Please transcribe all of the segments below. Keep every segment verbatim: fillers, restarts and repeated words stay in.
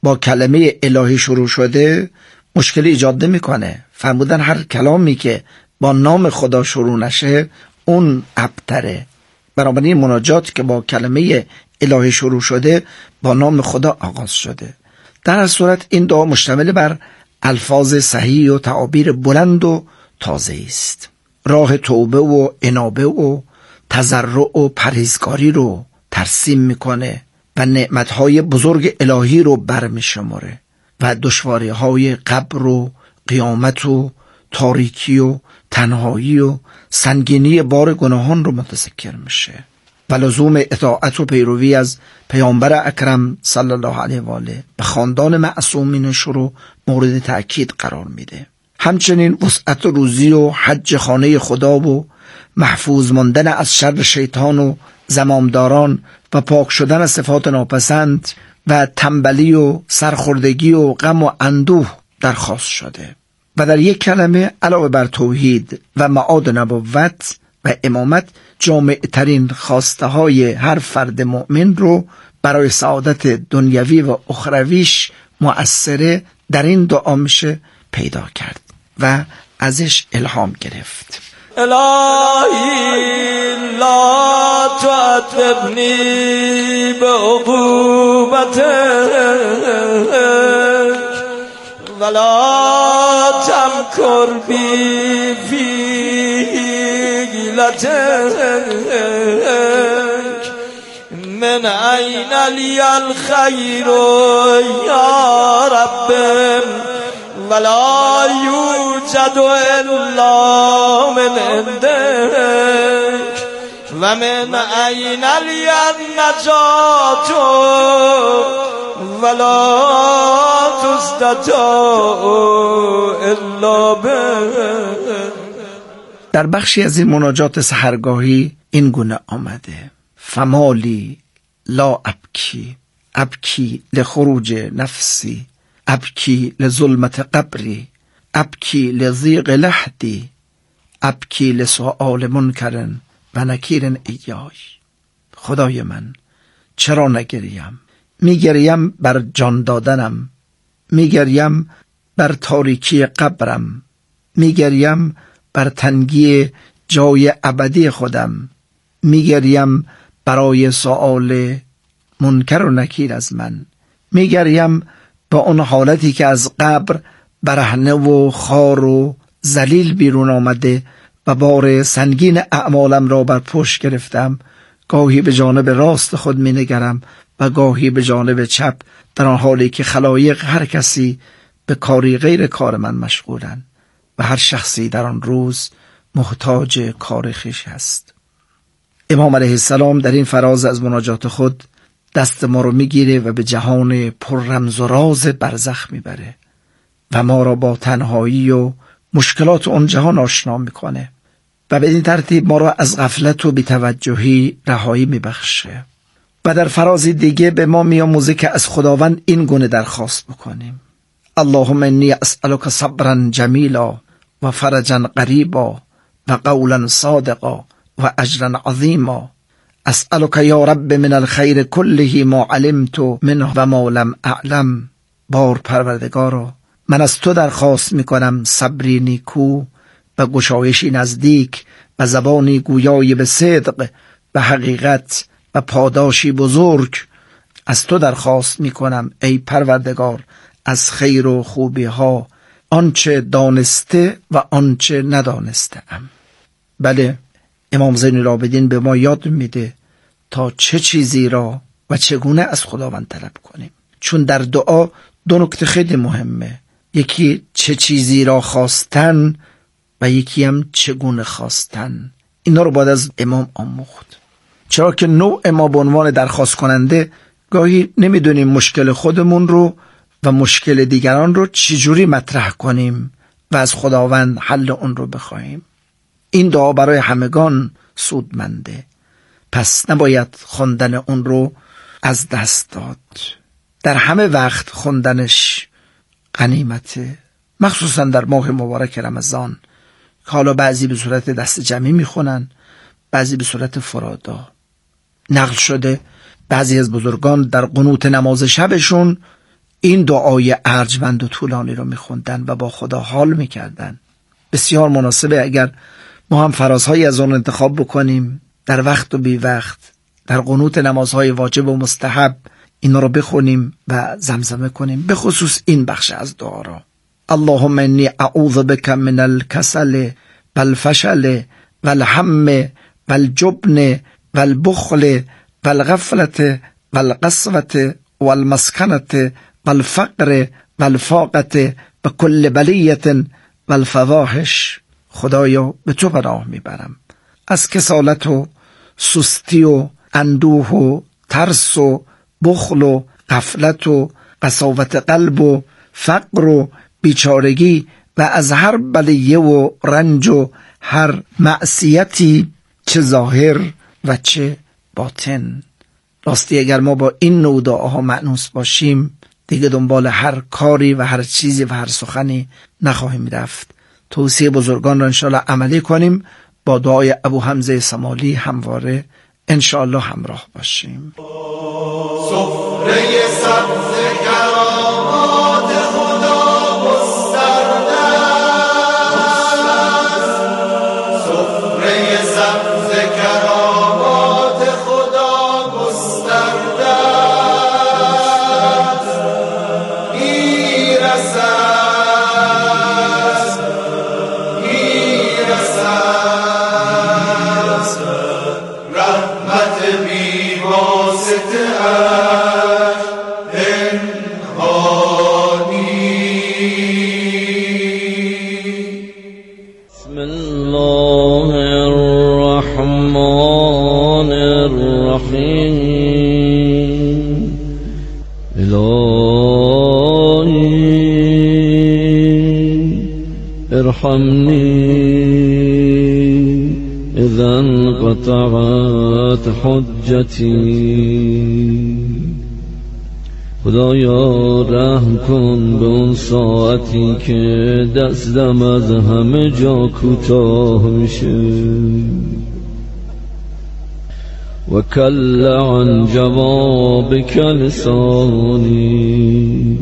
با کلمه الهی شروع شده مشکلی ایجاد نمیکنه. فرمودن هر کلامی که با نام خدا شروع نشه اون ابتره. بنابراین مناجات که با کلمه الهی شروع شده با نام خدا آغاز شده. در هر صورت این دعا مشتمل بر الفاظ صحیح و تعابیر بلند و تازه است. راه توبه و انابه و تضرع و پرهیزکاری رو ترسیم میکنه و نعمتهای بزرگ الهی رو برمیشماره و دشواریهای قبر و قیامت و تاریکی و تنهایی و سنگینی بار گناهان رو متذکر میشه و لزوم اطاعت و پیروی از پیامبر اکرم صلی الله علیه و آله به خاندان معصومینش رو مورد تأکید قرار میده. همچنین وسعت روزی و حج خانه خدا و محفوظ ماندن از شر شیطان و زمامداران و پاک شدن از صفات ناپسند و تنبلی و سرخوردگی و غم و اندوه درخواست شده. و در یک کلمه علاوه بر توحید و معاد نبوت و امامت جامع ترین خواسته های هر فرد مؤمن رو برای سعادت دنیوی و اخرویش مؤثره در این دعا میشه پیدا کرد و ازش الهام گرفت. الهی لا تعذبنی بعقوبتک ولا تمکر بی فی حیلتک من عین لی الخیر یا رب ولا یوجد الا من عندک و من عین لی النجات ولا تستطاع الا بک. در بخشی از این مناجات سحرگاهی این گونه آمده: فمالی لا ابکی ابکی لخروج نفسی ابکی لظلمت قبری ابکی لضیق لحدی ابکی لسؤال منکر و نکیر ایای. خدای من چرا نگریم؟ میگریم بر جان دادنم، میگریم بر تاریکی قبرم، میگریم بر تنگی جای ابدی خودم، میگریم برای سؤال منکر و نکیر از من، میگریم با اون حالتی که از قبر برهنه و خار و ذلیل بیرون آمده و بار سنگین اعمالم را بر پشت گرفتم. گاهی به جانب راست خود می نگرم و گاهی به جانب چپ، در آن حالی که خلایق هر کسی به کاری غیر کار من مشغولند و هر شخصی در آن روز محتاج کار خویش است. امام علیه السلام در این فراز از مناجات خود دست ما رو میگیره و به جهان پر رمز و راز برزخ میبره و ما را با تنهایی و مشکلات اون جهان آشنا میکنه و به این ترتیب ما را از غفلت و بی‌توجهی رهایی میبخشه. و در فراز دیگه به ما میآموزه که از خداوند این گونه درخواست بکنیم: اللهم انی اسألک صبرا جمیلا و فرجا قریبا و قولا صادقا و اجرا عظیما. اسألک یا رب من الخیر کله ما علمت منه و ما لم اعلم. بار پروردگارا، من از تو درخواست میکنم صبری نیکو و گشایشی نزدیک و زبانی گویای به صدق و حقیقت و پاداشی بزرگ. از تو درخواست میکنم ای پروردگار از خیر و خوبی ها، آنچه دانسته و آنچه ندانسته ام. بله، امام زین العابدین به ما یاد میده تا چه چیزی را و چگونه از خداوند طلب کنیم، چون در دعا دو نکته خیلی مهمه: یکی چه چیزی را خواستن و یکی هم چگونه خواستن. اینا رو باید از امام آموخت، چرا که نوع ما به عنوان درخواست کننده گاهی نمیدونیم مشکل خودمون رو و مشکل دیگران رو چجوری مطرح کنیم و از خداوند حل اون رو بخوایم. این دعا برای همگان سودمنده، پس نباید خوندن اون رو از دست داد. در همه وقت خوندنش غنیمته، مخصوصا در ماه مبارک رمضان که حالا بعضی به صورت دست جمعی میخونن، بعضی به صورت فرادا. نقل شده بعضی از بزرگان در قنوت نماز شبشون این دعای ارجمند و طولانی رو میخوندن و با خدا حال میکردن. بسیار مناسبه اگر ما هم فرازهایی از اون انتخاب بکنیم، در وقت و بی وقت، در قنوت نمازهای واجب و مستحب اینا رو بخونیم و زمزمه کنیم، به خصوص این بخش از دعا را. اللهم انی اعوذ بک من الکسل والفشل والهم والجبن والبخل والغفلة والقسوة والمسكنة والفقر والفاقة و کل بلیة والفواحش. خدایا به تو پناه میبرم از کسالت و سستی و اندوه و ترس و بخل و غفلت و قساوت قلب و فقر و بیچارگی و از هر بلیه و رنج و هر معصیتی، چه ظاهر و چه باطن. راستی اگر ما با این نوع دعاها مأنوس باشیم دیگه دنبال هر کاری و هر چیزی و هر سخنی نخواهیم رفت. توصیه بزرگان را انشاءالله عملی کنیم. با دعای ابو حمزه سمالی همواره انشاءالله همراه باشیم. سفره سبز کرامات خدا گسترده است، سفره سبز کرامات خدا گسترده است. ایرسد ارحمني إذا انقطعت حجتي. خدایا رحم کن به اون ساعتی که دستم از همه جا کوتاه میشه و کل عن جوابک لسانی.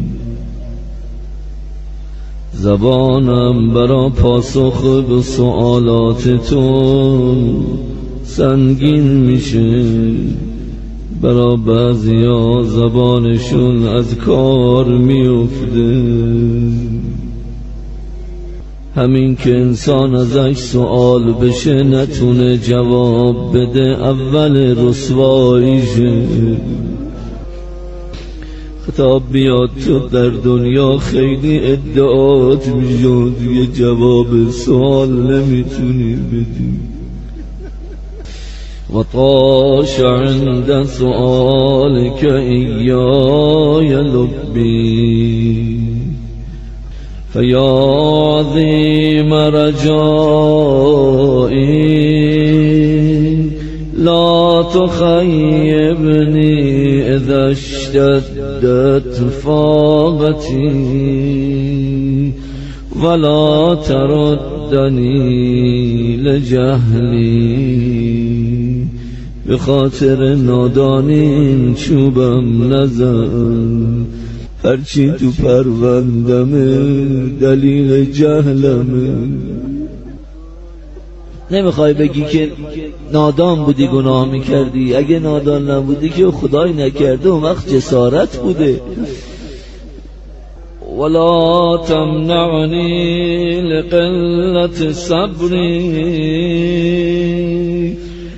زبانم برا پاسخ به سوالاتتون سنگین میشه. برا بعضیا زبانشون از کار میفته. همین که انسان ازش سوال بشه نتونه جواب بده اول رسواییشه. خطاب بیاد تو در دنیا خیلی ادعات میشد یه جواب سوال نمیتونی بدی. و طاش عند سؤالك ایای لبی فیا عظیم رجائی لا تخیبنی اذا اشتدت فاقتی ولا تردنی لجهلی. به خاطر نادانی چوبم نزن، هرچی تو پروندمه دلیل جهلمه. نمیخوای بگی که نادان بودی گناه میکردی، اگه نادان نبودی که خدای نکرده اون وقت جسارت بوده. ولا تمنعنی لقلت صبری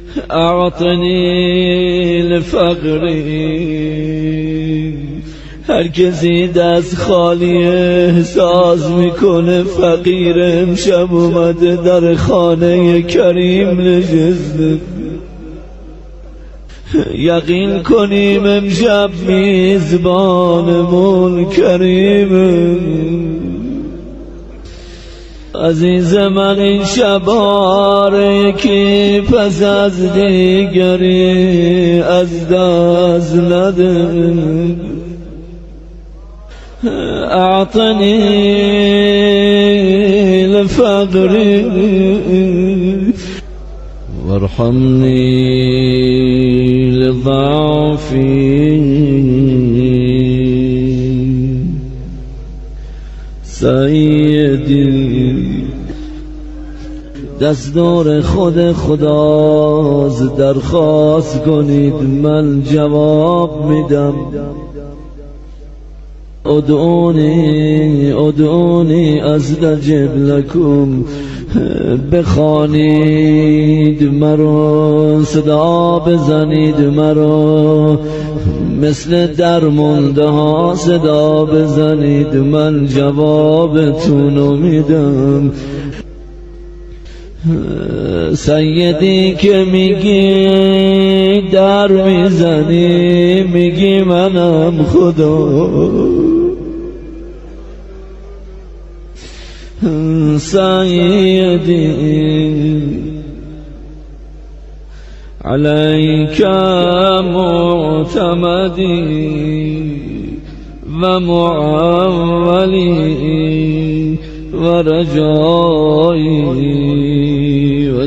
اعطنی لفقری. هر کسی دست خالی احساس میکنه فقیر، امشب اومده در خانه کریم نشسته. یقین کنیم امشب میزبانمون کریمه. عزیز من این شباره یکی پس از دیگری از دست نده. اعطنی لفقری وارحمنی لضعفی سیدی دستور خود خداست، درخواست کنید من جواب میدم. ادعونی ادعونی استجب لکم، بخوانید مرا، صدا بزنید مرا، مثل درمانده ها صدا بزنید، من جوابتونو میدم. سیدی که میگی در میزنی، میگی منم خدا. سیدی علیک معتمدی و معولی و رجایی و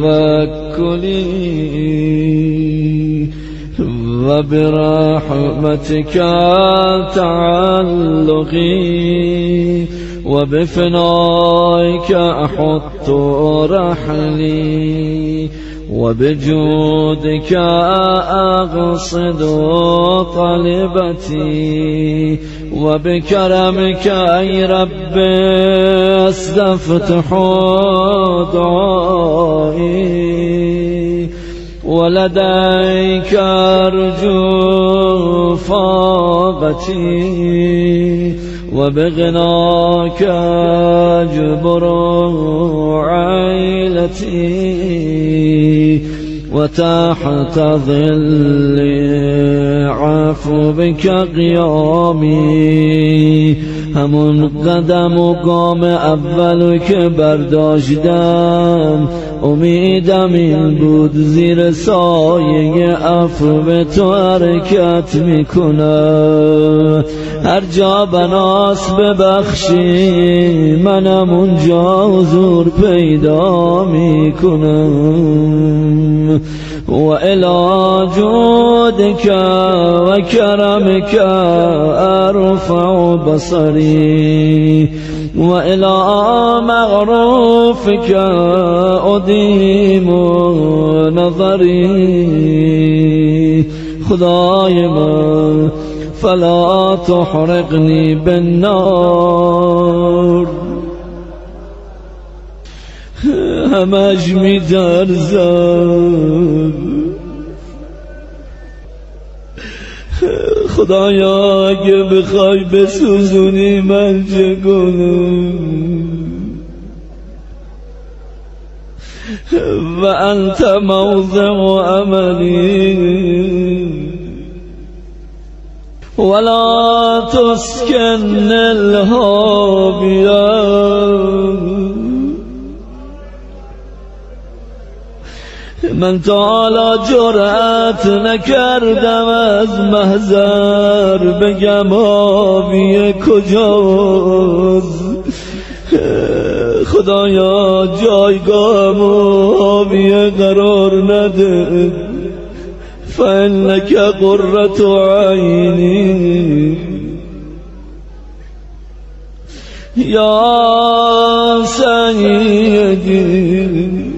توکلی و برحمتک تعلقی و بفنائک احط رحلی و بجودک اقصد طلبتی و بکرمک ای رب استفتح دعایی ولدیک ارجو فاقتی و بغناک اجبر عیلتی و تحت ظل عفوک قیامی. همون قدم و گام اولو که برداشتم امیدم این بود زیر سایه عفو تو حرکت میکنم. هر جا بناس ببخشی منم اونجا حضور پیدا میکنم. و الی جودک و کرمک ارفع بصری و الی مغروفک ادیم نظری. خدای من فلا تحرقنی بالنار. همش می‌ترسم خدایا اگه بخوای بسوزونی من چه کنم؟ و انت موضع املی ولا تسکن الهابیا. من تا حالا جرأت نکردم از محضر بگم آبی کجاست. خدایا جایگاهم آبی قرار نده، فإنک قرة عینی. یا سیدی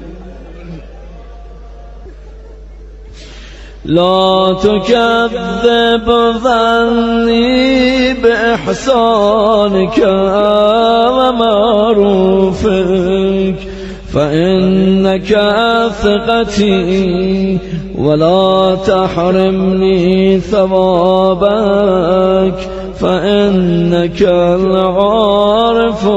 لا تكذب ظني بإحسانك ومعروفك فإنك ثقتي ولا تحرمني ثوابك فإنك العارف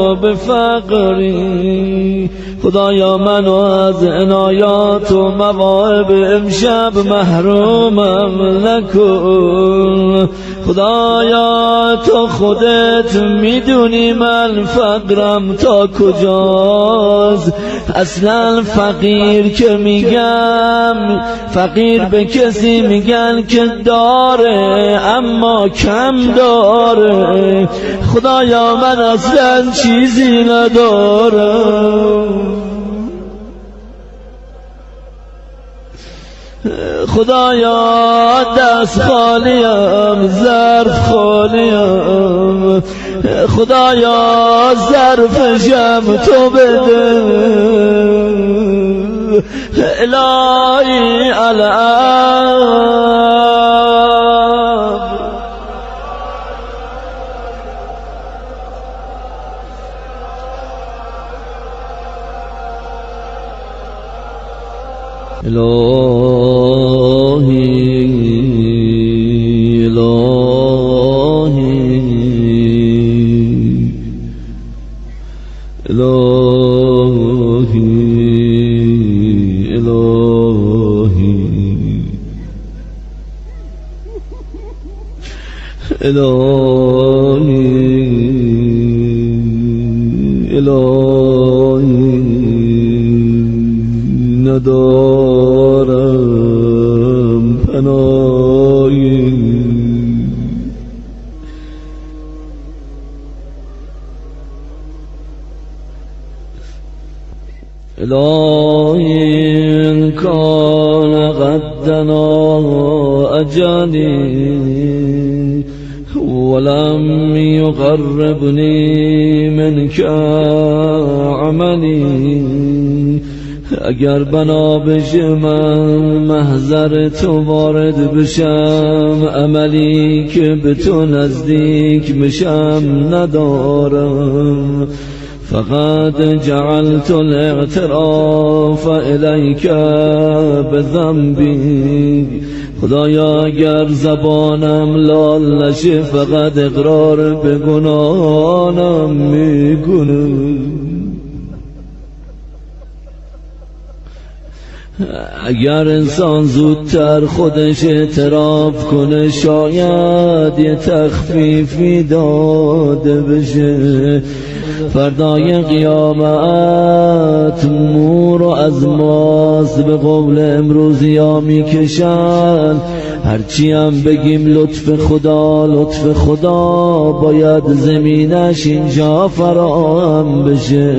بفقري. خدایا منو از عنایات و مواهب امشب محرومم نکن. خدایا تو خودت میدونی من فقرم تا کجاست. اصلا فقیر که میگم، فقیر به کسی میگن که داره اما کم داره. خدایا من اصلا چیزی ندارم. خدایا دست خالیم، ظرف خالیم، خدایا ظرفشم تو بده الهی الان الهی الهی الهی الهی الهی الهی ندارم پناهی الهی ان کان قدنا اجلی ولم یقربنی منک عملی اگر بنا بشه من محضر تو وارد بشم عملی که به تو نزدیک بشم ندارم فقط جعلت الاعتراف الیک بذنبی خدایا اگر زبانم لال نشه فقط اقرار به گناهانم میکنم اگر انسان زودتر خودش اعتراف کنه شاید یه تخفیفی داده بشه فردای قیامت مور و از ماست به قول امروزی ها میکشن هرچی هم بگیم لطف خدا لطف خدا باید زمینش اینجا فراهم بشه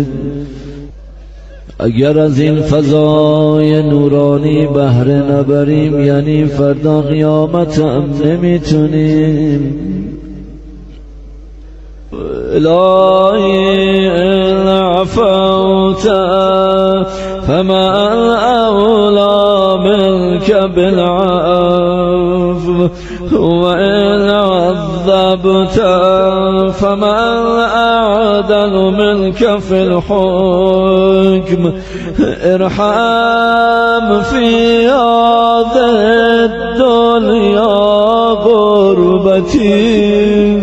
اگر از این فضای نورانی بهره نبریم یعنی فردا قیامت هم نمیتونیم الهی ان عفوت فمن اولا منك بالعفو وان عذبت فمن اعدل منك في الحكم ارحم في هذه الدنيا غربتي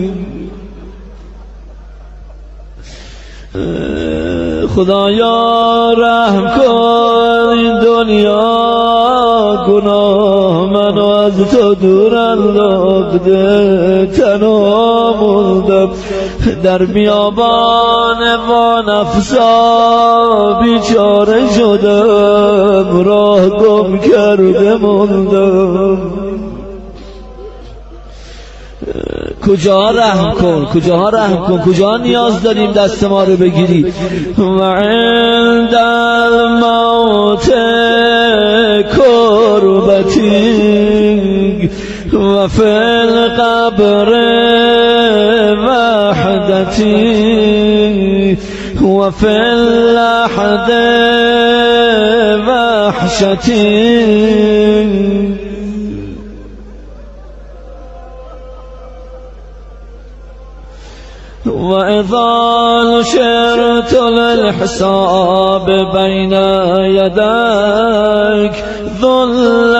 خدایا رحم کن این دنیا گناه منو از تو دور انداخته تنها موندم در بیابان وانفسا بیچاره شدم راه گم کرده موندم کجا رحم کن کجا رحم کن کجا نیاز داریم دست ما رو بگیری و عند الموت کربتی و فی القبر وحدتی و فی اللحد وحشتی وإذا نشرت للحساب بين يديك ذل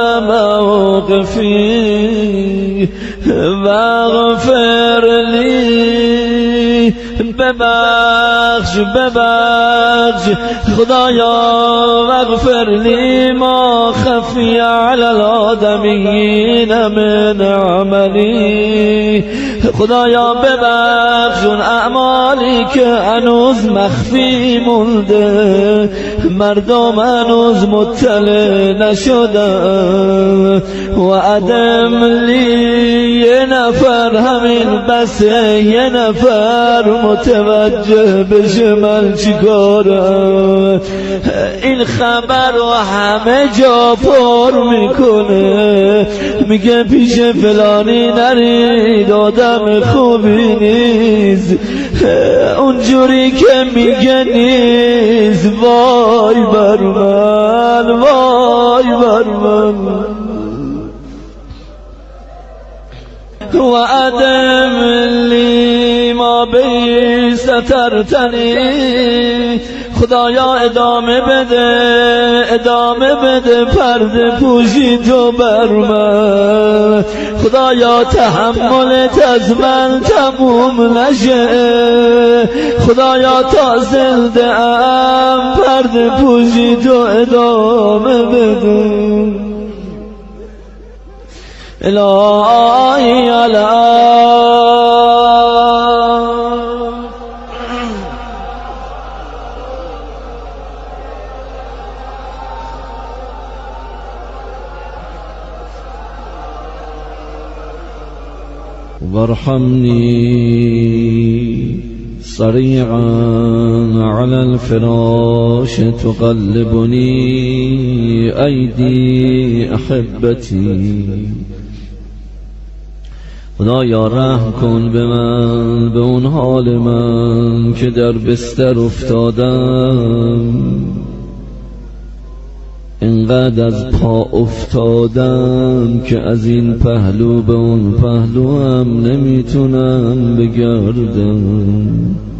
موقفي واغفر لي ببخش ببخش خدایا واغفر لي ما خفي على الآدمين من عملي خدایا ببخش اون اعمالی که هنوز مخفی مونده مردم هنوز مطلع نشدن و عدم لی یه نفر همین بسه یه نفر متوجه بشه من چیکارم این خبر رو همه جا پر میکنه میگه پیش فلانی نرید آدم خوبی نیست، اونجوری که میگه نیست. وای بر من، وای بر من. و ادم لی ما بی سترتنی، خدایا ادامه بده، ادامه بده پرده پوشی تو بر من. خدایا تحملت از من تموم نشه، خدایا تا زنده ام پرده پوشی تو ادامه بده. الهی الهی وارحمني صريعا على الفراش تقلبني أيدي أحبتي. خدایا رحم کن به من، به اون حال من که در بستر افتادم، اینقدر از پا افتادم که از این پهلو به اون پهلو هم نمیتونم بگردم.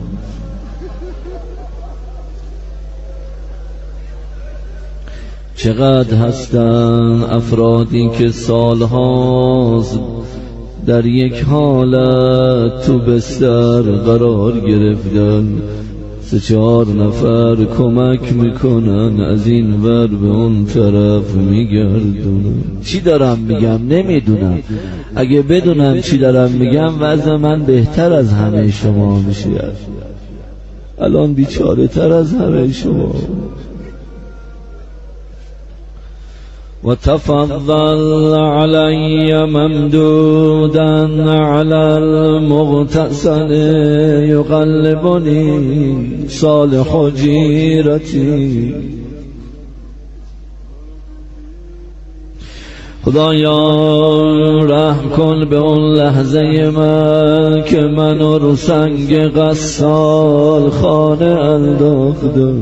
چقدر هستن افرادی که سالهاست در یک حالت تو بستر قرار گرفتن، سه چهار نفر کمک میکنن، از این ور به اون طرف میگردونن. چی دارم میگم نمیدونم، اگه بدونم چی دارم میگم وضع من بهتر از همه شما میشه. الان بیچاره تر از همه شما. وتفضل علي ممدودا على المغتسل يقلبني صالح جيرتي. خدایا رحم کن به اون لحظه من که منو رو سنگ غسال خانه انداختم،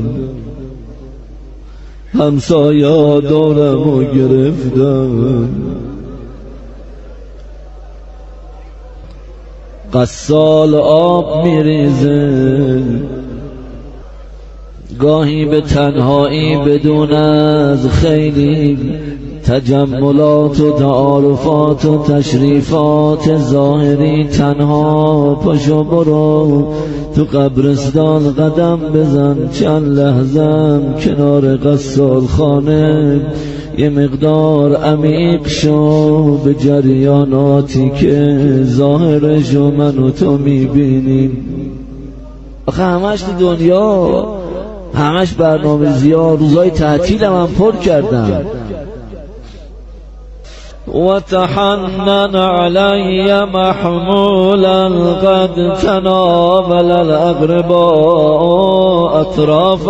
همسایا دورمو گرفتن، غسال آب میریزه، گاهی به تنهایی بدون از خیلی تجملات و تعارفات و تشریفات ظاهری تنها پاشو برو تو قبرستان قدم بزن، چند لحظم کنار غسال خانه یه مقدار عمیق شو به جریاناتی که ظاهرشو من و تو میبینیم. آخه همش تو دنیا همش برنامه زیاد، روزای تعطیلم هم پر کردم. وتحنن علي محمولا قد تناول الأغرباء أطراف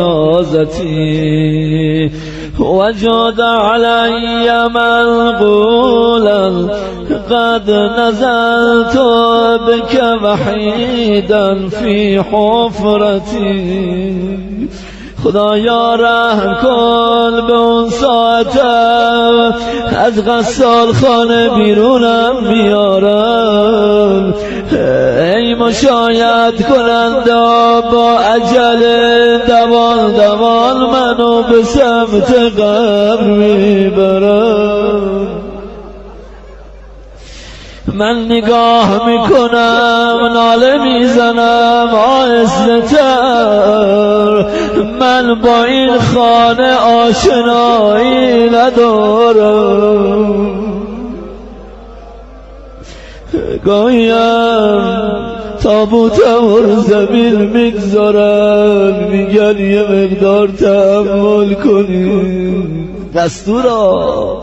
جنازتي، وجد علي منقولا قد نزلت بك وحيدا في حفرتي. خدایا رحم کن به اون ساعتم از غسال خانه بیرونم میارم، ای مشاید کننده با عجل دوان دوان منو به سمت قبر میبرم. من نگاه میکنم ناله میزنم آهسته تر، من با این خانه آشنایی ندارم. گاهیم تابوتم رو زمین میگذارن، میگن یه مقدار تحمل کنی. دستورا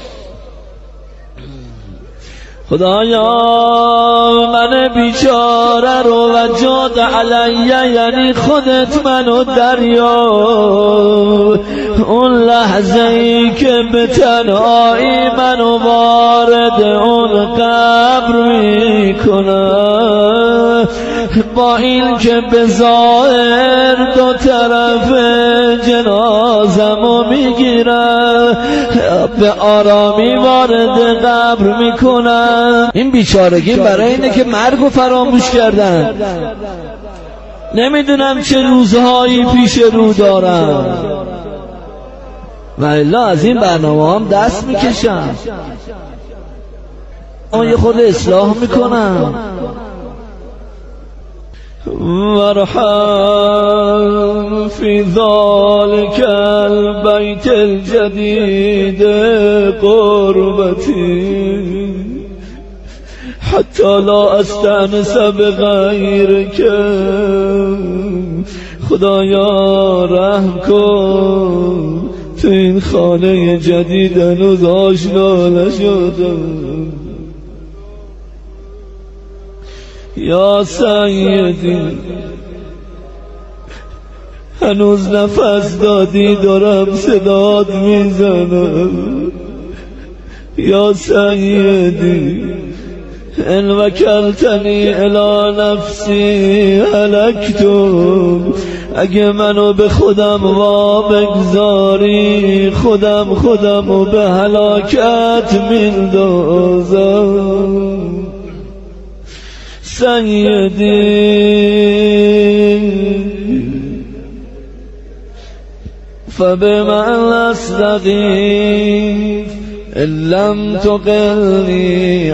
خدایا من بیچاره رو وجاد علیه، یعنی خودت منو دریا. اون لحظه ای که به تنهایی منو وارد اون قبر میکنه، با این که به ظاهر دو طرف جنازمو میگیرن، به آرامی وارد قبر میکنن. این بیچارگی برای اینه که مرگو فراموش کردن. نمیدونم چه روزهایی پیش رو دارم و الا از این برنامه هم دست میکشم، اما یه خود اصلاح میکنم. وارحم فی ذلک البیت الجدید قربتی حتی لا استأنس بغیرک. خدایا رحم کن، تو این خانه جدید هنوز آشنا نشدم. یا سیدی هنوز نفس دادی دارم صدات میزنم. یا سیدی ان وکلتنی الی نفسی هلکتم، اگه منو به خودم وا بگذاری خودم خودمو به هلاکت میندازم. سیدی فبمن استغیث ان لم تقلنی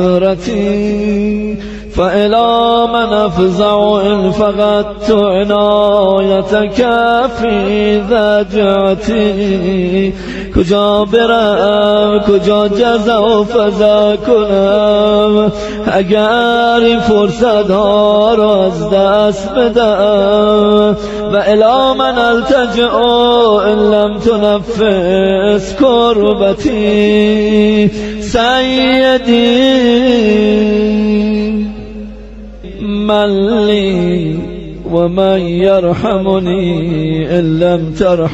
اثرتی فإلی من افزع ان فقدت عنایتک فی ضجعتی. کجا برم، کجا جزع و فزع کنم اگر این فرصت ها را از دست بدم؟ و الی من التجع ان لم تنفس کربتی. سیدی من لی و من یرحمنی ان لم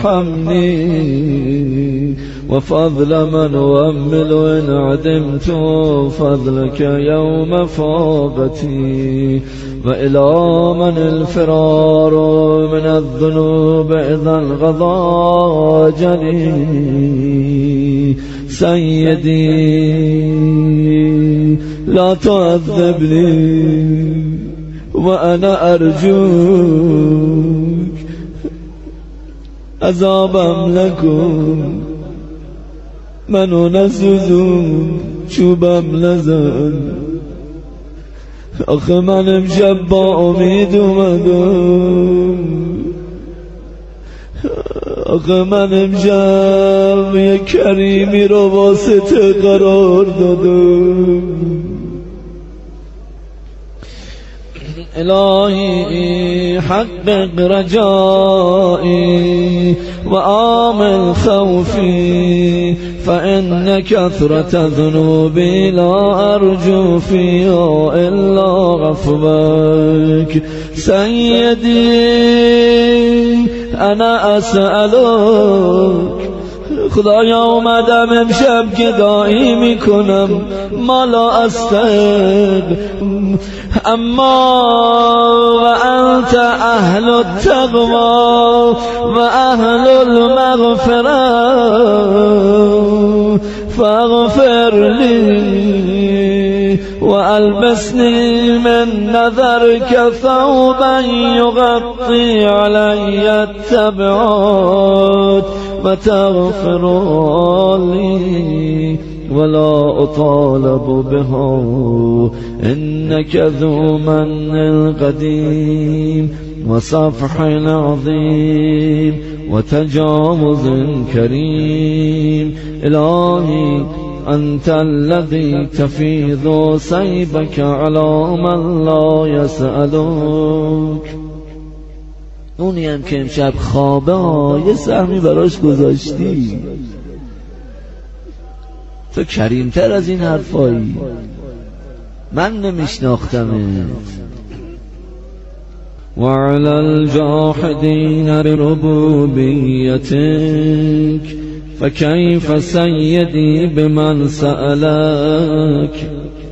ترحمنی و فضل من وامل ان عدمت فضلك یوم فاقتی. و الی من الفرار من الذنوب اذا انقضى جلی. سیدی لا تعذبنی و انا ارجوک، عذابم نکن، منو نسوزون، چوبم نزن. آخه من امشب با امید اومدم، آخه من امشب یک کریمی رو واسطه قرار دادم. الهی حقق رجائی و آمن خوفی فإن كثرة ذنوبي لا أرجو فيها إلا غفوك. سيدي أنا أسألك، خدایا اومدم امشب گدایی میکنم، مالا استغ اما و انت اهل التقوی و اهل المغفره فاغفر لی و البسنی من نظرك ثوبا یغطی علی التبعات و تغفر لی ولا اطالب بها انك ذو من قدیم و صفح عظیم و تجاوز کریم. الهی انت الذي تفيض سيبك على من لا يسألك. اونی هم که امشب خوابه ها یه سهمی براش گذاشتی، تو کریمتر از این حرفایی، من نمیشناختمت، وعلى الجاحدين بربوبيتك فكيف سيدي بمن سألك